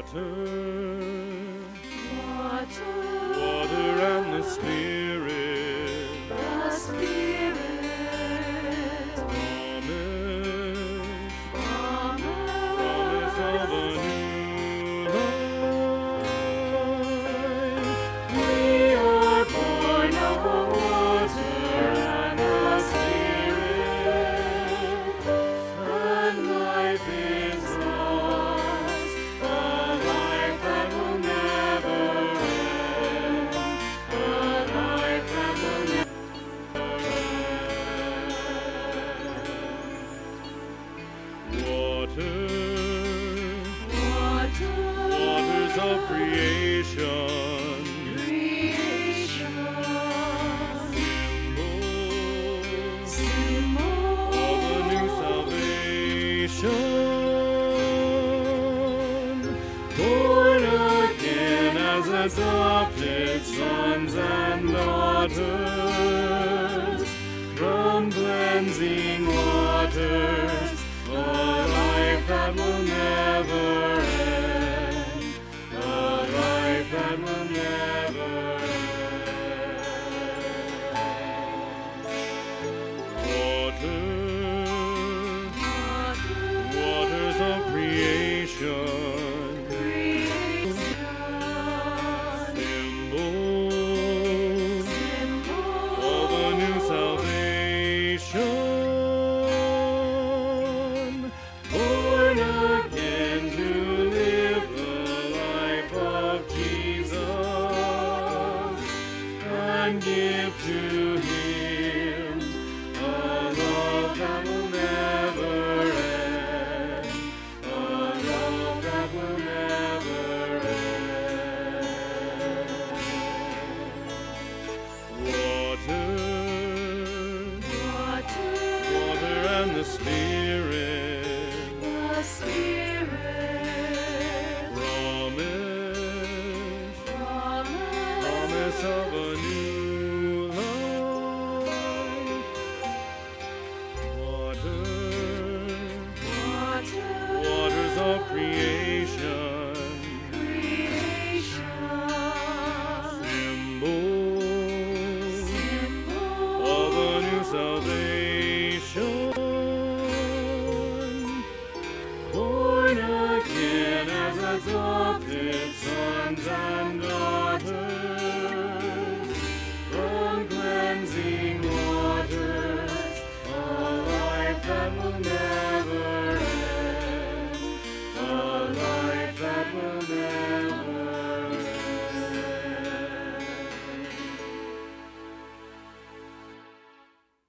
water and the Spirit, promise of a new life. We are born of the water and the Spirit, and life is ours, a life that will never end, a life that will never waters of creation, symbol of a new salvation, born again as adopted sons and daughters, from cleansing waters, a life that will never end, a life that will never end. Waters of creation, symbol of a new salvation, born again to live the life of Jesus and give to Him a love that will never end, a love that will never end. Water and the Spirit,